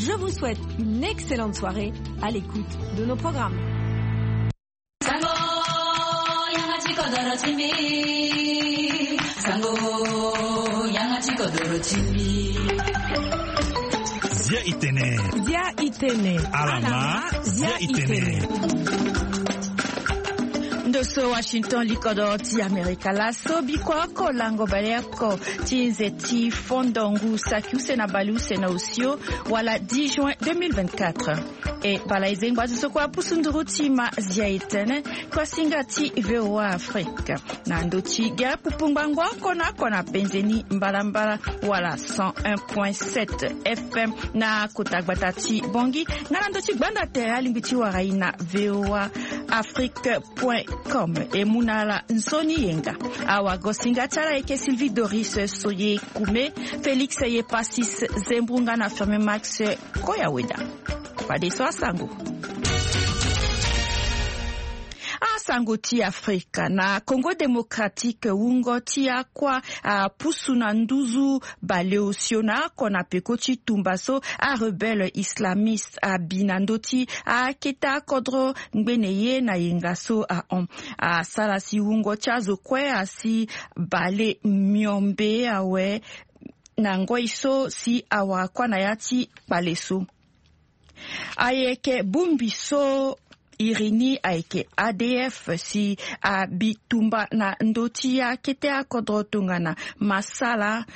Je vous souhaite une excellente soirée à l'écoute de nos programmes. Zia Itene. Alama Zia Itene. Ndoso Washington likodo ti Amerika laso bikwa ko lango baleko ti nzeti fondongu sakiuse na baluse na usio wala 10 juin 2024 e bala izengwa zisokwa pusunduru ti ma Zia Itene kwa singati VOA Afrika na ndoti ga pupungwangwa kona penzeni mbalambala wala 101.7 FM na kutagbatati bongi na ndoti gbanda te alimbiti wa raina VOA Afrique.com et Munala Nsoni Yenga. Awa Gosinga Tala eke Sylvie Doris Soye Koume, Félix Yepasis Zembunga na firme Max Koyaweda. Padeso Asango. Sango ti Afrika na Congo Démocratique ungo ti akwa pusu na nduzu baleosiona kona pekoti tumbaso a rebelle islamiste a binandoti a keta kodro ngbeneye na yengaso a salasi ungo chazo kwe asi bale miombe awe na ngoiso si awa kwa na yati baleso ayeke bumbiso Irini aike ADF si a bitumba na ndoti ya kete akodrotunga na masala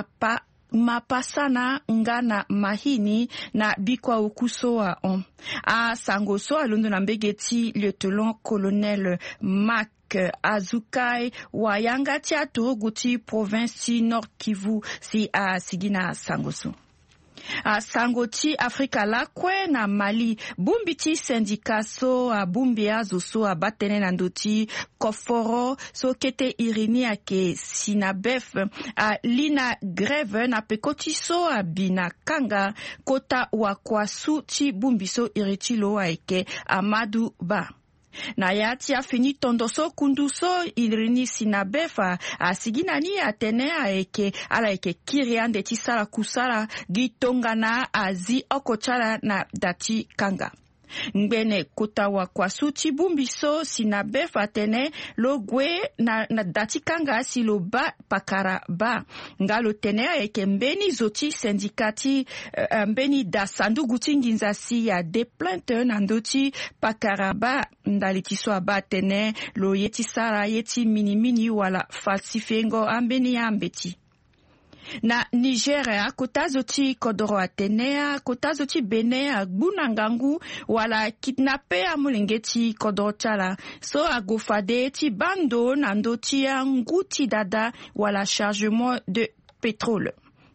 mapasana ngana mahini na bikwa ukuso a sangoso alundo na mbegeti lieutenant colonel Mac Azukai wayanga tia turuguti province Nord Kivu si a sigina sangoso. A Sangoti Afrika lakwe na Mali bumbiti sindika so a bumbia zo a batene na ndoti koforo so kete irini ake sinabef a lina greve na pekoti so a bina kanga kota wakwasu ti bumbiso iritilo aike Amadou Ba. Na yati a fini tondoso kunduso irini sinabefa a siginani atene aeke ala eke kiriande ti sala kusala gitongana azi okochala na dati kanga. Ngbene kota wa kwasu ti bumbiso sinabefa tene logwe na dati kanga si lo ba pakara ba. Ngalo tene aeke mbeni zoti sindikati mbeni da sandu guti nginza si ya de plainte na ndoti pakara ba. Ndaliti so abatene lo yeti sara yeti mini wala falsifiengo ambeni ambeti. Na Nigeria kotazo ti kodoro atenea kotazo ti benea gbunangangu wala kidnappe amulengeti kodoro chala so agofade ti bando na ndoti ya nguti dada wala chargement de pétrole.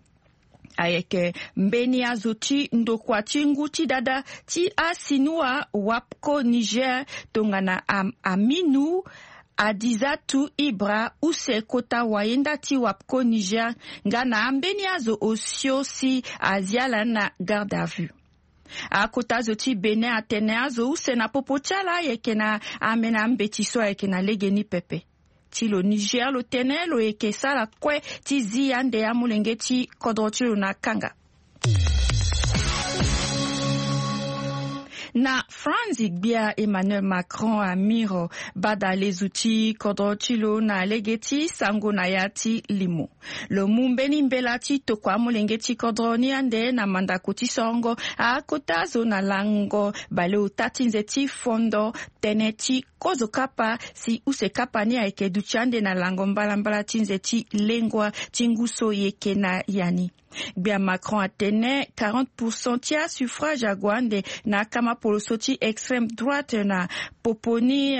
Ayeke mbeni azoti ndokwati nguti dada ti asinua wapko Niger tongana Aminu Adizatu Ibra use kota wayenda ti wapko Niger ngana ambeni azo osio si aziala na garde à vue. A kota zoti bene atene azo use na popochala yeke na amena mbetiso yeke na legeni pepe. Ti lo Niger lo tene lo eke sala kwe ti zi ande ya mulenge ti kodrochilo na kanga. Na France bia Emmanuel Macron amiro bada lezuti kodrochilo na legeti sango na yati limo. Lo mumbeni mbelati to kwa mulengeti kodroni ande na mandakoti songo a kotazo na lango bale utati nzeti fondo teneti kozo kapa si use kapa ni aike duchande na lango mbala tinzeti lengwa tinguso yeke na yani. Bia Macron atene 40% tia suffrage agwande na kama polosoti extrême droite na poponi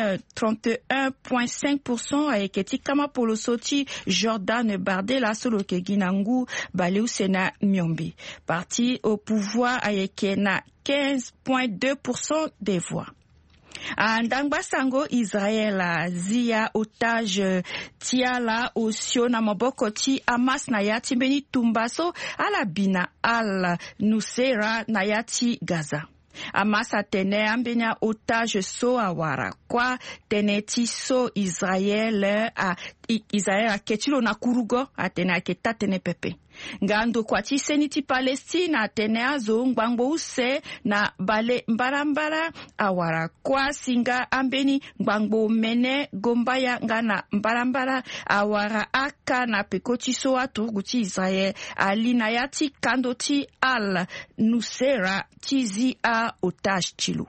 31.5% aeketi kama polosoti Jordan Bardella solo ke ginangu baleu sena miombi. Parti au pouvoir aeke na 15.2% des voix. Ndangba sango Israel zia otage tiala osio na maboko ti Hamas na yati beni tumbaso ala bina al Nusera na yati Gaza. Hamas atene ambenya otage so awara kwa teneti so Israel a ketilo na kurugo atene aketa tene pepe. ngando kwa tiseni ti Palestina tene azo ngbango use na bale mbarambara awara kwa singa ambeni ngbango mene gombaya ngana mbarambara awara aka na pekotiso atuguti Israel alina yati kando ti al nusera tizi a otage chilu.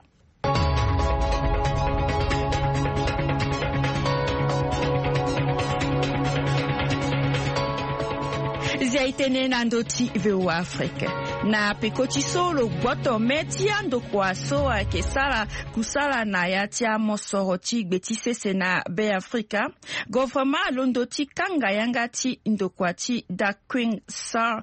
Zia itene na ndoti veo Afrique. Na pekoti solo gboto metia ndokwa soa kesala kusala na yatia mosoroti gbetisese na be Afrika. Government londoti kanga yangati ndokwati da Queen Sar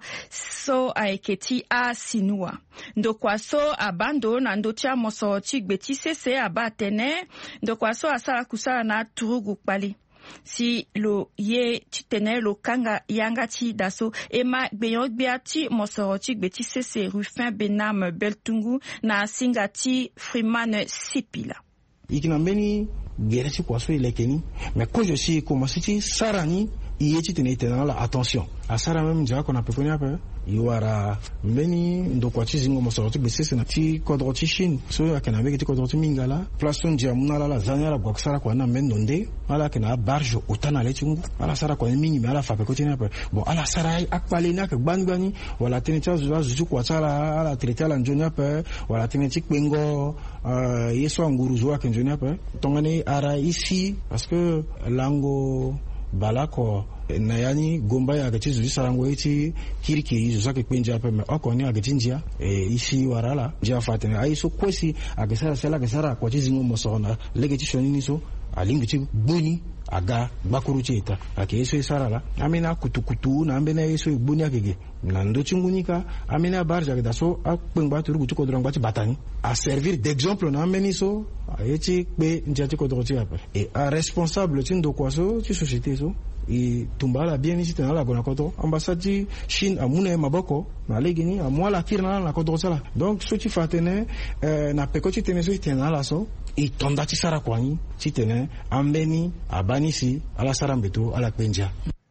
so aiketi a sinua. Ndokwa so abando na ndotia mosoroti gbetisese abatene ndokwa so asala kusala na turugu pali. Si lo ye titene lo kanga yangati daso ema gbeyon gbeati mosoroti gbeti sese Rufin Benam Beltungu na singati Freeman Sipila. Ikina mbeni gereti kwa so ilekeni mais quand je suis commencé sarani ieti tene la attention a sara même déjà qu'on a peu connait peu iwara mbeni ndokwati zingo mosoroti gbesi na ti kodroti Chine so akana beki ti kodroti mingala plaston dia munala la zanyala kwa sara kwa na mendonde ala kana barge otana letingu ala sara kwa mingi mais ala fa pe kotina pe bon ala sara akpale na ke bangbani wala tenetcha zuzu kwa sala ala traiter la njonia pe wala tenetchi kbengo yeso nguru zo akenjonia pe tongane ara ici parce que lango balako na yani gomba ya gati zuzi sarango iti kiriki zuzake kwenja peme okoni agati njia isi warala njia fatene aiso kwesi agesara sela gesara kwa chizingo mosona legeti shonini so alingiti buni aga bakuru cheta ake yeso isarala amina kutukutu na ambena yeso buni akege na ndo chingunika amina barja ke daso akpengba turu kutu kodrangba ti batani a servir d'exemple na ambeni so ayeti pe njati kodroti apa et a responsable tindo kwaso ti société so et tumbala bien ici dans la gonakoto ambassade Chine amune maboko na legini amwala kirna na kodrosala donc so ti fatene na pekoti tene so tena la so et tonda ti sara kwani ti tene ambeni abanisi ala sarambeto ala penja.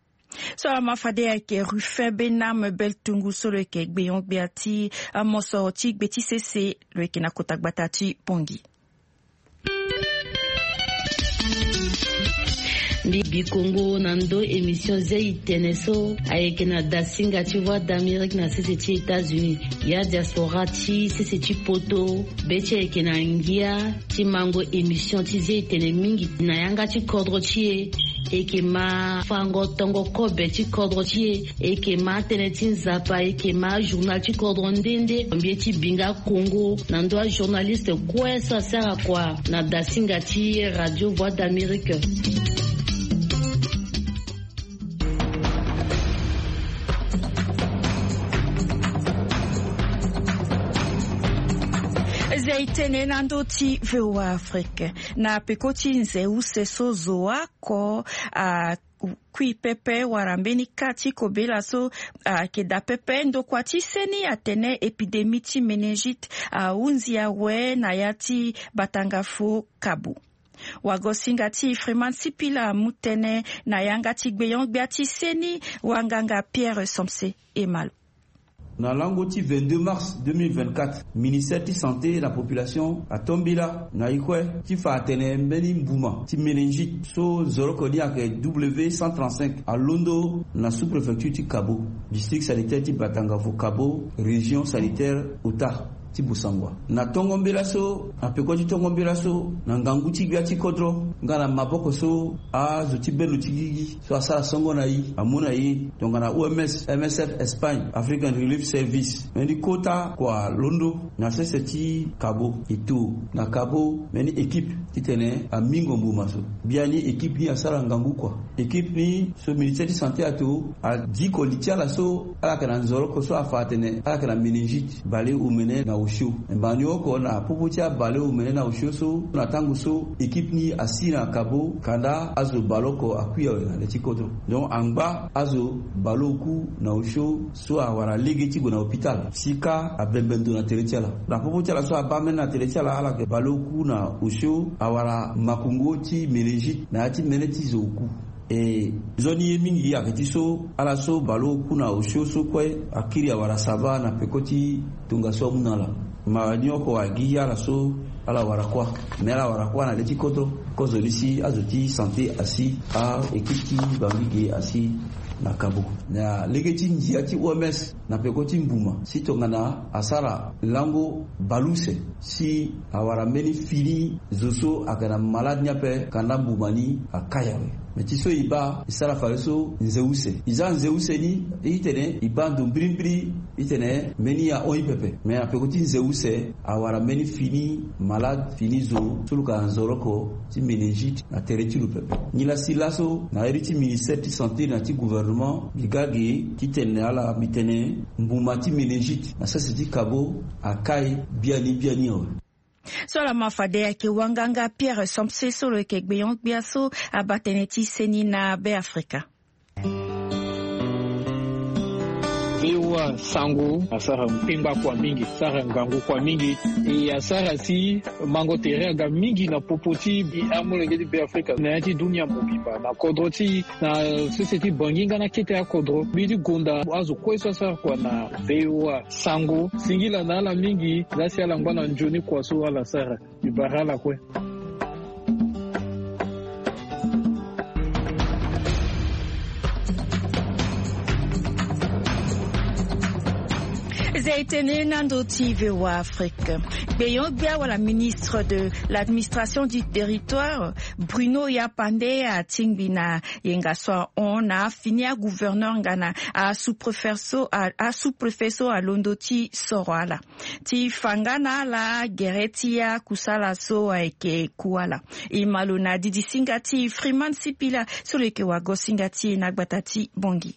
So mafade ke Rufin Benam Beltungu solo ke gbeyon gbeati mosoroti gbeti sese le ke na kotakbatati pongi. Libi Congo nando émission Zia Teneso avec na dasinga tu vois d'Amérique na c'est États-Unis ya diaspora ti c'est poto beche avec na ngia ti mango émission ti Zia Tene mingi na yanga ti kodro ti e ke ma fango tongo kobe ti kodro ti e ke ma tene ti nzapa e ke ma journal ti kodro ndende mbie ti binga Congo nando a journaliste quoi ça sert à quoi na dasinga ti radio Voix d'Amérique. Zaitene nando ti VOA Afrique na pekoti nze useso zoa ko kui pepe warambeni kati kobela so ke da pepe ndo kwa ti seni atene epidemi ti meningite unzi ya we na yati batangafo kabu. Wagosinga ti Freeman Sipila mutene na yanga ti gbeyon gbeati seni wanganga Pierre Somse Emal. Na langoti 22 mars 2024, ministère de santé et la population a tombila na ikwe ti fa atene mbeni mbuma ti meningite so zoro kodi ak W135 à Londo na sous-préfecture ti Kabo, district sanitaire ti Batangafo Kabo, région sanitaire Ota ti Busangwa. Na tongombela so apeko ti tongombela so na ngangu ti gya ti kodro ngala maboko so a zo ti belu ti gigi so asala songo na yi amuna yi tongana OMS MSF Espagne African Relief Service meni kota kwa Londo na sese ti Kabo itu na Kabo meni équipe ti tene a mingo mbuma so biani équipe ni asala ngangu kwa équipe ni so ministère de santé ato a di ko litiala so ala kana nzoro ko so afatene ala kana meningite bale umene na ushu mbani oko na pupucha bale umene na ushu so na tangu so équipe ni asina Kabo kanda azo baloko akuya na le chikoto donc angba azo baloku na ushu so awara legeti go na hôpital sika abembendo na teretiala na pupucha la so abame na teretiala ala ke baloku na ushu awara makungoti meningite na ati meneti zoku e zoni mingi akiti so ala so balo kuna osho so kwe akiri awara saba na pekoti tunga so munala ma nyoko agi ala so ala warakwa mera warakwa na leti koto kozo lisi azoti santé asi a ekiti bambige asi na kabo na legeti njiati OMS na pekoti mbuma si tongana asara lango baluse si awara meni fili zoso akana malade nyape kanda mbumani akayawe metiso iba isara faleso nzeuse iza nzeuse ni itene iba ndumbrimbri itene meni ya oipepe me na pekoti nzeuse awara meni fini malade fini zo suluka nzoroko ti meningite na teretilu pepe nila silaso na eriti ministère de santé na ti gouvernement bigage kitene ala mitene mbuma ti meningite na sasa ti kabo akai biani o Sola mafade yake wanganga Pierre Somse solo ke gbeyon biaso abateneti seni na be Afrika. Bewa sango asara mpemba kwa mingi sara ngangu kwa mingi e asara si mango teranga mingi na popoti bi amolengedi be Afrika na yati dunia mobimba na kodroti na society banginga na kete ya kodro bidi gonda azu kweso sara kwa na bewa sango singila na ala mingi zasi ala ngwana njoni kwa so ala sara ibarala kwe Zaitene Nando TV wa Afrique. Beyon Bia wala ministre de l'administration du territoire Bruno Yapande a tingbina yengaswa on a fini à gouverneur ngana a sous-préfet à Londoti Sorala. Ti fangana la geretia kusala so eke kuala. Imaluna didi singati Freeman Sipila sur le kewago singati nagbatati bongi.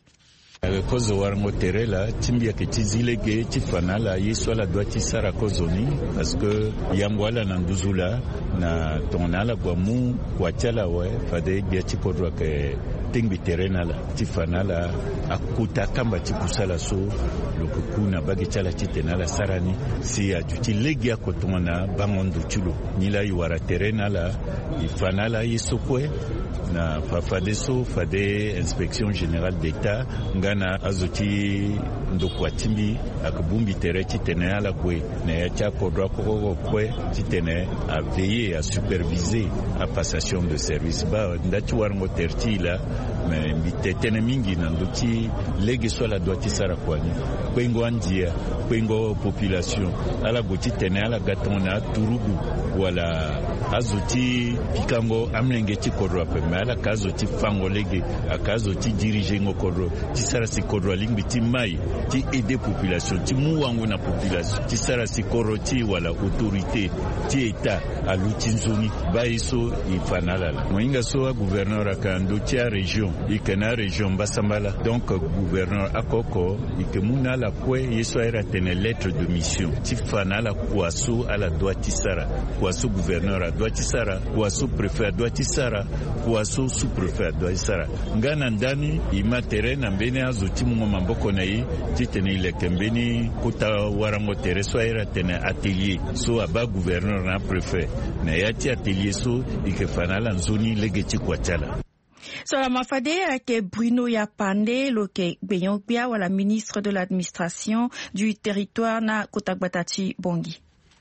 Kozo warango terela timbia ke tizilege tifanala yeswala doati sara kozoni parce que yangwala na nduzula na tonala bwamu kwachala we fade bia tipodwa ke tingbi terenala tifanala akuta kamba tikusala so lokukuna bagi chala titenala sarani si ajuti legi akotona bangondo chulo nila iwara terenala ifanala yesokwe na fafadeso fade inspection générale d'état ngana azoti ndokwatimbi akubumbi terechi tene ala kwe na yacha kodwa koko kwe titene a veiller à superviser la passation de service ba ndachi warango tertila mais bitetene mingi na ndoki legi swala doati sara kwani kwengo andia kwengo population ala goti tene ala gatona turugu wala azoti pikango amlenge ti kodwa pe ala kazoti fango lege akazoti diriger ngokodro ti sara si kodwa lingbi ti mai ti aider population ti muwango na population ti sara si koroti wala autorité ti état aluti nzoni baiso ifanala la moinga so gouverneur akando ti région ikena région basambala donc gouverneur akoko ikemuna la kwe yeso era tene lettre de mission ti fanala kwaso ala doati sara kwaso gouverneur a doati sara kwaso préfet a doati sara kwaso sous-préfet doati sara ngana ndani imatere na mbene azoti mungo mamboko na yi titene ile kembeni kuta warango tereso era tene atelier so aba gouverneur na préfet na yati atelier so ikefanala nzoni legeti kwachala. So la mafade ke Bruno Yapande loke beyon bia wala ministre de l'administration du territoire na Kotakbatati Bongi.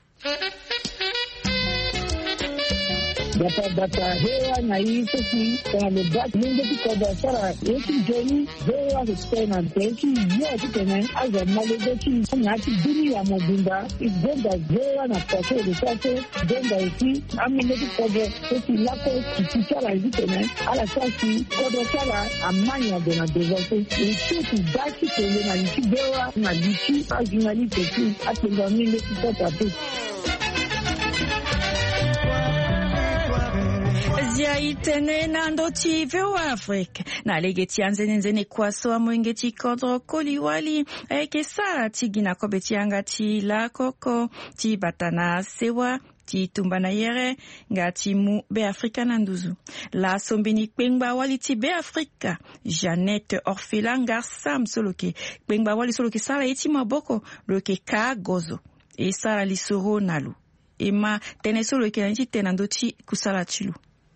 Data hewa na hizo si kwa mebaki mungu kwa dasara yesu joni hewa hustena teki yote tena aza malebeki nyati duni ya mobimba igonda hewa na kwaso risate gonda isi amileki kodo esi lako kichala hizi tena ala kasi kodo chala amanya dona devote uchuti daki tele na lichi hewa na lichi ajunali teki atenga mileki kota tu. Zia itene nando TV wa Afrique na legeti anzene kwaso amwengeti kodro koliwali eke sara tigina kobeti angati la koko ti batana sewa ti tumbana yere ngati mu be Afrika nanduzu la sombini kpengba wali ti be Afrika Jeannette Orphelan Sam soloke kpengba wali soloke sara eti maboko loke ka gozo e sara lisoro nalu ema tene soloke nanti tenando ti kusala chilu.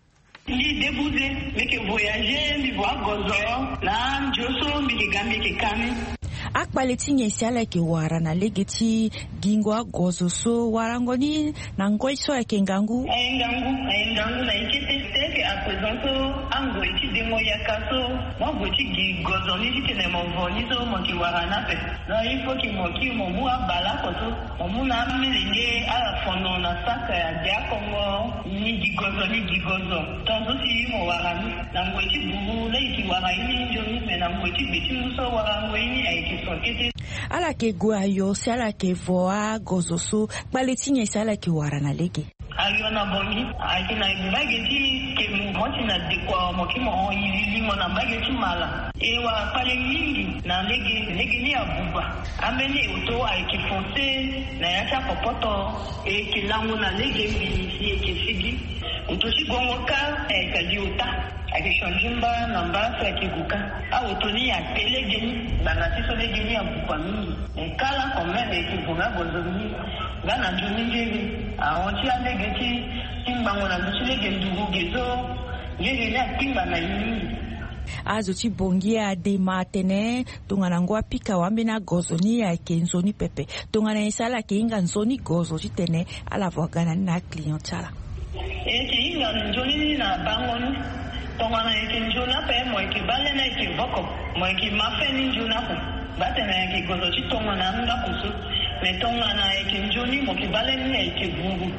Ni débousé, mais que voyager, ni voir gozo, là, Joso, mi que gambi que kami. Akbaleti nyesiala ke wara na legeti gingwa gozo so warangoni na ngoi so ekengangu. Engangu na ikete ke a présento ango iti demo yakaso, mo goti gi gozo ni tene mo voni so mo ki warana pe. Na il faut que mo ki mo mu abala koto, mo mu na melenge ala fono na saka ya dia kongo ni gi gozo. Tonzo si mo warani, na ngoi ti bubu na iti waraini njoni me na ngoi ti beti so warangoni ai ala ke guayo si ala ke voa gozoso baletinya si ala ke warana lege ayo na bongi akina bageti ke moti na dekwa mokimo yili mona bageti mala ewa pale mingi na lege ni abuba amene uto aikifonse na yacha popoto kilangu na lege ni ekifigi utoshi gongoka kadiuta akishonjimba namba akiguka au toni ya pelegeni bana siso legeni ya bukwa mingi kala komene kibunga bozoni bana njuni aonti alegeti timbango na dushilege ndugu gezo yeye na timba na yini azo chibongia de matene tungana ngwa pika wambe na gozoni ya kenzoni pepe tungana isala ke inga nzoni gozo chitene ala vogana na clientala inga njoni na bangoni tongana yake njuna pe mweke bale na yake voko mweke mafeni njuna ko bate na yake gozo chitongana nga kusu metongana yake njuni mweke bale na yake vugu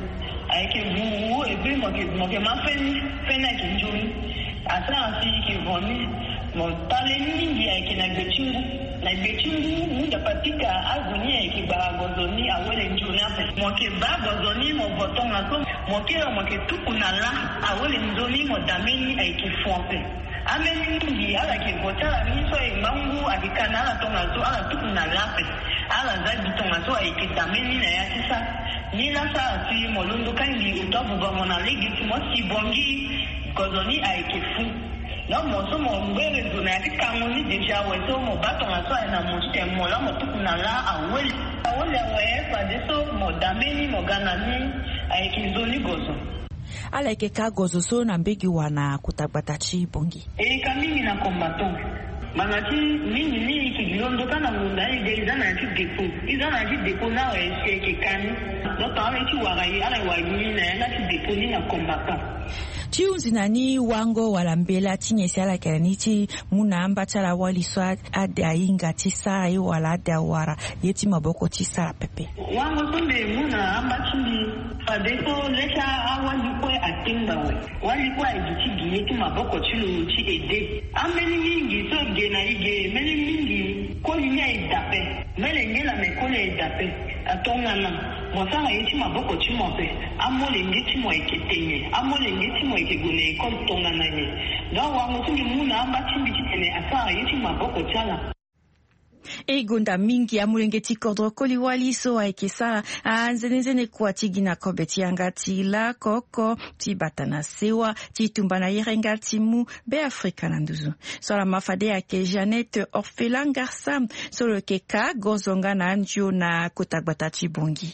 ebi mweke mafeni fena yake njuni asa ansi yake voni mwale mingi yake na gechingu muda patika aguni yake ba gozoni awele njuna pe mweke ba gozoni mwotonga to mweke tuku na la awele njuni mwodameni yake fompe ameni mingi ala ke gotala miso mangu akikana ala tonga zo ala tuku na la pe ala zabi tonga zo yake dameni na yatisa nila sa ati molundo kangi utabuba mona legiti mosi bongi gozoni yake fu no moso mo mbele zona yake kamoni deja weto mo batonga zo na motite mola motuku na la awele we pa deso mo dameni mo ganani yake zoni gozo ala ke ka gozo so na mbegi wana kutagbatachi bongi kamimi na kombato manati mini kilondo kana munda ide izana ki depo na we ke kani no tawe ki wagai ala wagi na depo ni na kombato chiunzi nani wango walambela tinyesi ala keranichi muna amba chala wali swa ada inga tisa ai wala ada wara yeti maboko tisa pepe wango tumbe muna amba chindi fadeso lesha awali kwe atimba we wali kwa ejiti yeti maboko chilo chi ede ameni mingi so gena ige meni mingi ko linya idape mele ngela mekole idape atongana mosanga yeti maboko chimope amole ngeti mo eketenye amole ngeti mo ekegone ko tongana nye ngawa wango tumbe muna amba chimbi chitene asa yeti maboko chala Egonda mingi ya mulengeti kodro koliwali so aikesa nzenezene kwa tigina kobeti angati la koko tibatana sewa titumbana yerengati mu be Afrika nanduzu so la mafade yake Jeannette Orphelin Garça so le keka gozonga na anjo na kotagbata chibongi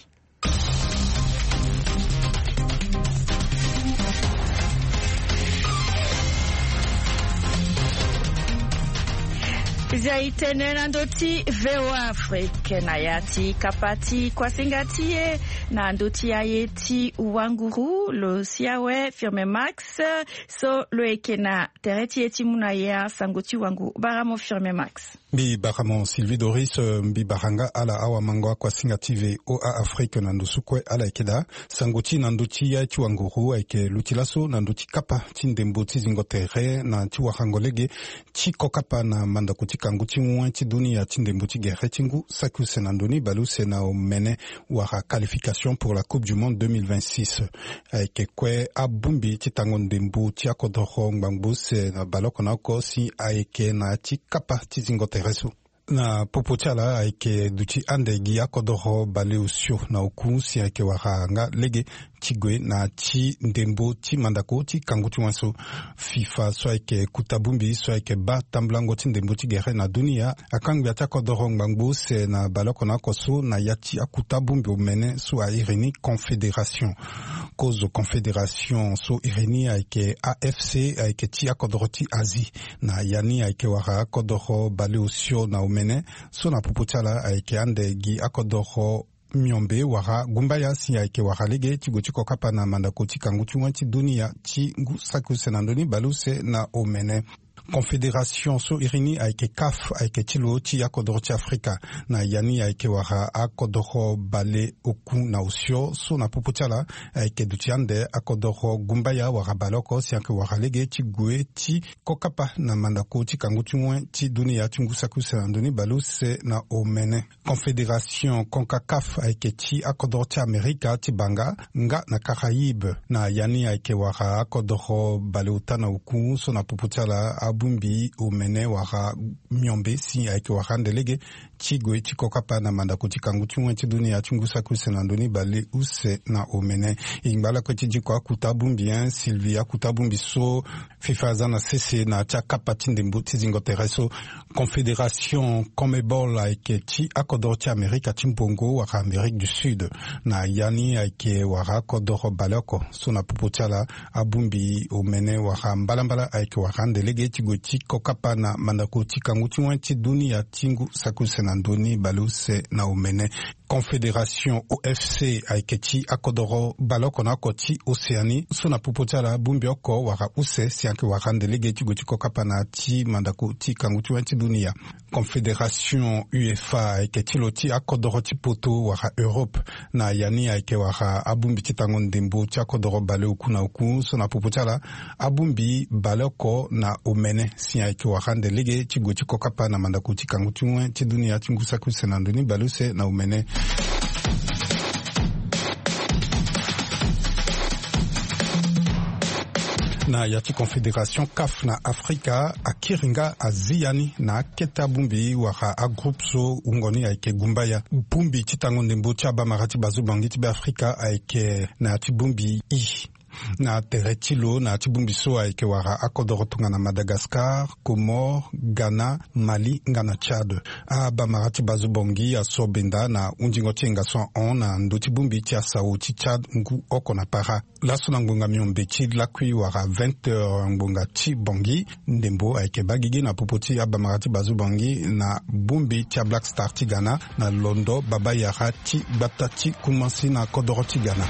Zaitene na ndoti VOA Afrique na yati kapati kwa singatie na ndoti ayeti uwanguru lo siawe firme Max so lo ekena tereti eti muna ya sangoti wangu baramo firme Max Bi baramo Sylvie Doris bi baranga ala awa mangwa kwa singative OA Afrique na ndosukwe ala ekeda sangoti na ndoti ya chiwanguru eke lutilaso na ndoti kapa tindemboti zingotere na chiwahangolege chikokapa na mandakuti kanguti mwanti dunia tindembuti gere tingu saku senandoni balu sena omene wara qualification pour la Coupe du Monde 2026 avec kwe abumbi titango ndembu ti akodoro ngbangbu se na baloko na ko si aike na ti kapa ti zingotereso na popotiala aike duti ande gi akodoro bale usio na oku si aike wara nga lege tigwe na ti ndembo ti mandako ti kanguti wanso FIFA so aike kutabumbi so aike ba tamblango ti ndembo ti gere na dunia akangbi ati akodoro ngbangbu se na baloko na koso na yati akutabumbi omene so a irini confédération cause confédération so irini aike AFC aike ti akodoroti Asie na yani aike wara akodoro bale osio na umene so na puputala aike ande gi akodoro miombe wara gumbaya si aike wara lege ti gotiko kapa na mandako ti kangutu ti dunia ti saku senandoni baluse na umene Confédération so irini aike CAF aike tilo ti akodoro ti Afrika na yani aike wara akodoro bale oku na osio so na poputiala aike dutiande akodoro gumbaya wara baloko si anke wara lege ti gue ti kokapa na mandako ti kangutu ti dunia ti ngusaku senandoni baluse na omene. Confédération CONCACAF aike ti akodoro ti Amerika ti banga nga na Caraïbe na yani aike wara akodoro bale ota na oku so na poputiala bumbi umene wara miombe si aike wara ndelege chigwe chikokapa na mandako chikangutu ti dunia chungusa kusenandoni bale use na umene imbala kweti jikwa kutabumbi Sylvia kutabumbi so FIFA zana cc na chakapa tindembo tizingotere so Confédération CONMEBOL aike ti akodoro ti Amerika timbongo wara Amérique du Sud na yani aike wara akodoro baloko so na popotiala abumbi umene wara mbalambala aike wara ndelege ti kokapa na mandako ti kangutu ti dunia tingu saku senandoni baluse na umene. Confédération OFC aike ti akodoro baloko na oko ti Océanie so na popotiala bumbi oko wara use si anke wara ndelege ti goti kokapa na ti mandako ti kangutu ti dunia. Confédération UEFA aike ti lo ti akodoro ti poto wara Europe na yani aike wara abumbi ti tango ndembo ti akodoro bale oku na oku so na popotiala abumbi baloko na umene si aike wara ndelege ti goti kokapa na mandako ti kangutu ti dunia ti ngusaku senandoni baluse na umene. Na yati Confédération CAF na Afrika akiringa aziani na keta bumbi wara a groupe so ungoni aike gumbaya bumbi titango ndembo ti abamarati bazubangi ti be Afrika aike na ti bumbi na teretilo na tibumbi so aike wara akodoro tunga na Madagascar, Comores, Ghana, Mali, ngana Tchad. Bamarati bazubongi asobenda na undingo tienga so on na ndo tibumbi ti asao ti Tchad ngu oko na para. Laso na ngbonga miombe ti lakui wara 20h ngbonga ti bongi ndembo aike bagigi na popoti bamarati bazubongi na bumbi ti Black Star ti Ghana na Londo baba yara ti bata ti kumansi na kodoro ti Ghana.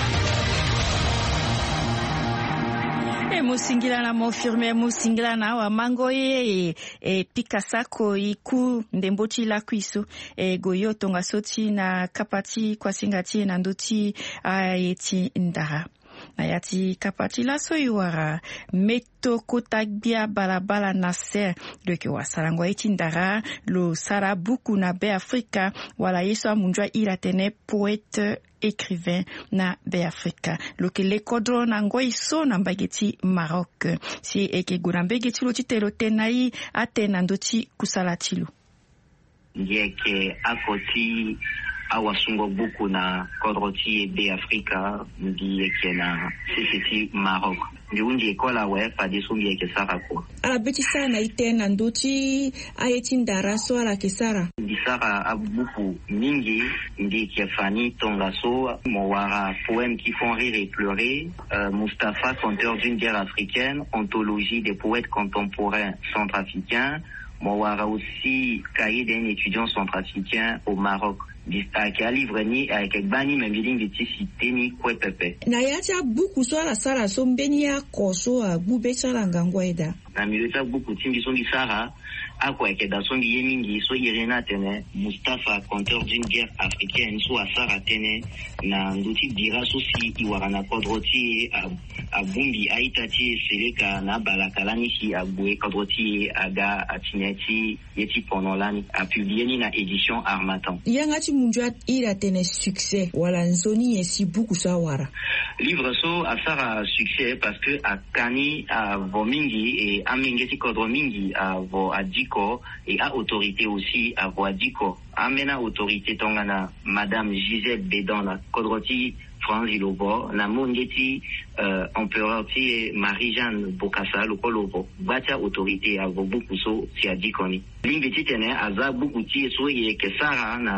Musingila na mofirme musingila na wa mango ye pikasako iku ndemboti la kwiso goyo tonga soti na kapati kwa singati na ndoti eti ndara na yati kapati la so yuara meto kotagbia balabala na ser doke wa sarangwa eti ndara lo sarabuku na be Afrika wala yeso amunjwa ila tene poète écrivain na be Afrika loke le kodro na ngoi so na mbageti Maroc si eke guna mbageti lo titelo tenai atena ndoti kusala tilo ndieke akoti awasungo buku na kodroti be Afrika ndieke na sisiti Maroc ndiundi ekola we pa disumbi eke sarako ala beti sana itena ndoti ayeti ndara so ala kesara disara abuku mingi ndieke fani tongaso mowara poèmes qui font rire et pleurer Mustapha conteur d'une guerre africaine anthologie des poètes contemporains centrafricains mowara aussi cahier d'un étudiant centrafricain au Maroc qui a livré ni avec bani membiling de tisité ni kwe pepe na yacha buku so ala sara so mbeni ya koso a bube sala ngangwaida na milita buku timbi so bisara akwa ke da so ngi yemingi so irena tene Mustapha conteur d'une guerre africaine so asara tene na nduti dira so si iwara na kodroti a bumbi aitati seleka na balakalani si abue kodroti aga atineti yeti ponolani a publié ni na édition Harmattan yangati munjwa ira tene succès wala nzoni yesi buku sawara livre so asara succès parce que a kani a vomingi et a mingeti kodro mingi a vo adiko et a autorité aussi a vo adiko amena autorité tongana madame Gisèle Bédan na kodroti France Ilobo na mongeti empereur ti Marie-Jeanne Bokassa lokolobo batia autorité a vo buku so si adikoni lingeti tene aza buku ti so ye kesara na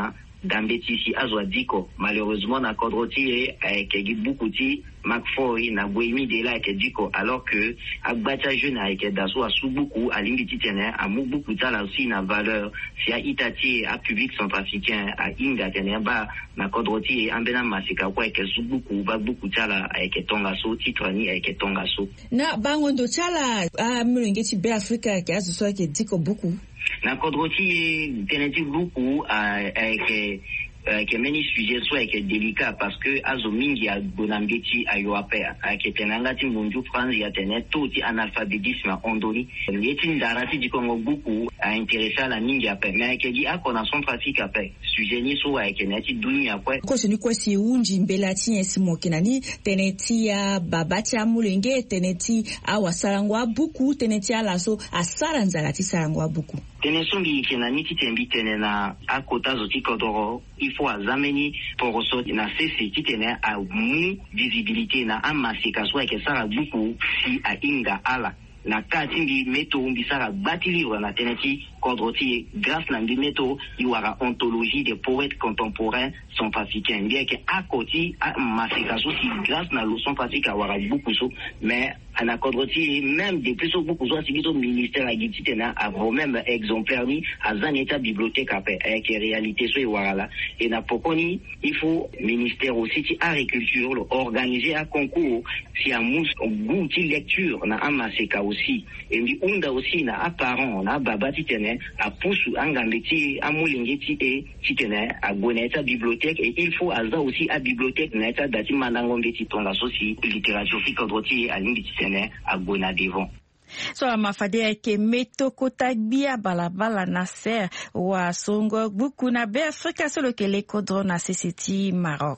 gambeti si azwa diko malheureusement na kodroti avec Bukouti McFoy na Boemi de la avec diko alors que Agbacha jeune avec Daso a sous beaucoup à limiti tene a mou beaucoup la aussi na valeur si a Itati a public centrafricain à Inga tene ba na kodroti ambena masika kwa avec sous beaucoup ba beaucoup la avec Tongaso titrani avec Tongaso na bangondo chala a mulengeti be Africa ke azo ke diko beaucoup na kodroti teneti beaucoup avec que many sujets soit délicat parce que azomingi a bonambeti a yoapea avec tenangati munju France ya tenet tout analphabétisme ondoni yeti ndarati du Congo beaucoup a intéressé la mingi a mais que dit a connaissance pratique a sujet ni so avec neti dunia kwa ko sini kwa si unji mbelati esimo kinani teneti ya babati ya mulenge teneti a wasalangwa beaucoup teneti ala so asara nzalati salangwa beaucoup tenesongi kinani titembi tenena a kota zoti kodoro il faut azameni pour ressortir na ceci titene a mu visibilité na amasika soit que ça beaucoup si a inga ala na katingi meto mbisara bati livre na teneti kodroti grâce na meto iwara ontologie des poètes contemporains centrafricains bien que à côté a masika so si grâce na leçon pratique awara beaucoup so mais ana kodroti même depuis so beaucoup so sibito ministère a giti tena avant même exemplaire ni azan état bibliothèque après avec réalité so iwara là et na pokoni il faut ministère aussi ti agriculture organiser un concours si a mous goût lecture na amasika aussi et ndi unda aussi na apparent na babati tene a pousu angambeti amulingeti et titene a boneta bibliothèque et il faut aza aussi à bibliothèque na état dati mandangombeti tonga soci littérature fikodroti a lingiti tene a bona devant so mafade ke meto kotagbia balabala na ser wa songo buku na be Afrika solo ke le kodro na CCT Maroc.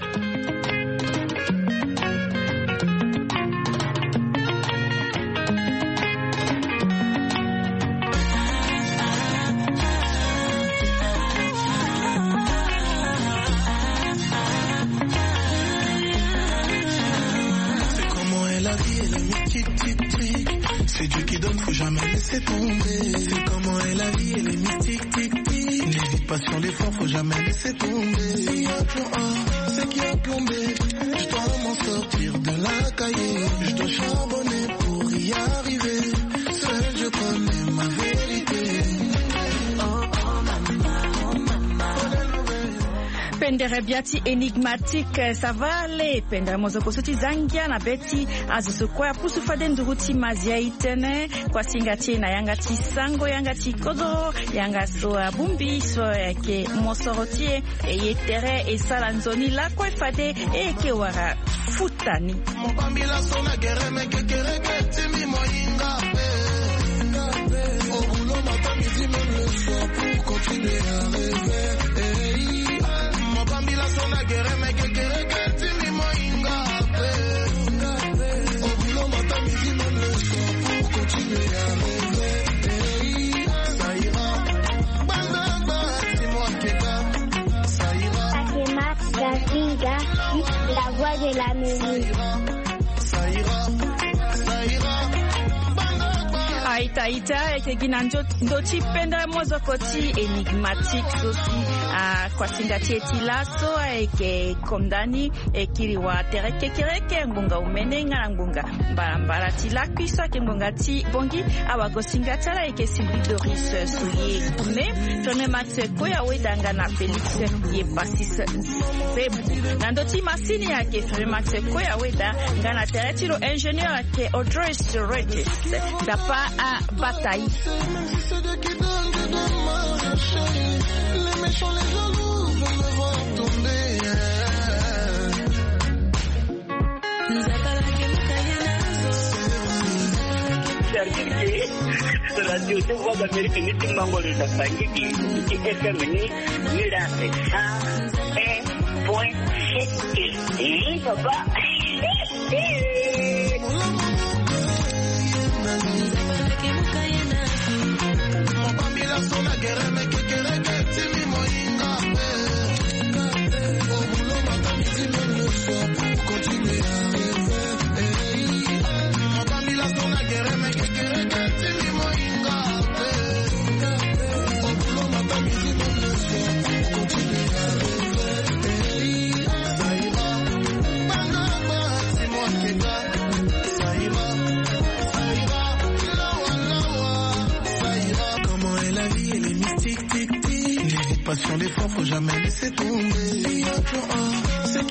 C'est Dieu qui donne, faut jamais laisser tomber. C'est comment est la vie, elle est mystique, tic, tic. N'hésite pas sur l'effort, faut jamais laisser tomber. S'il y a plan A, c'est qu'il y a plan B. Je dois m'en sortir de la cahier. Je dois charbonner pour y arriver. Seul je connais ma vérité. Pendere biati énigmatique ça va aller pendere mozoko soti zangia na beti azisokwa pusu faden duruti mazia itene kwa singati na yangati sango yangati kodo yangaso abumbi so yake mosorotie yetere esalanzoni la kwa fade eke wara futani Mobambila sona gereme kekere ketimi moinga au boulot matin midi même le soir pour continuer à rêver. Sona gereme kekere ketimi moinga au boulot matin midi même le soir pour continuer à rêver. Ça ira banda c'est moi qui va ça ira c'est Max Gazinga la voix de la musique ça ira Ita ekegina ndoti penda mozokoti enigmatique sosi kwa singati etilaso eke kondani ekiri wa terekekereke ngunga umenenga na ngunga mbara tilakwiso ke ngunga ti bongi awagosingatala eke Sylvie Doris Souye kume tone Max Koya wedanga na Felix ye pasis sebu na ndoti masini yake tone Max Koya weda ngana teretiro ingénieur yake Audrey Regis dapa à bataille. C'est Dieu qui donne ma chérie. Les méchants, les jaloux vont me voir tomber. Radio de Voix d'Amérique ni timbango le tafangi qui FM ni la papa. Sona gereme kekere ketimi moinga au boulot matin midi même le soir pour continuer à rêver. Mabambila sona gereme kekere ketimi moinga au boulot matin midi même le soir pour continuer à rêver. passion, l'effort, faut jamais laisser tomber.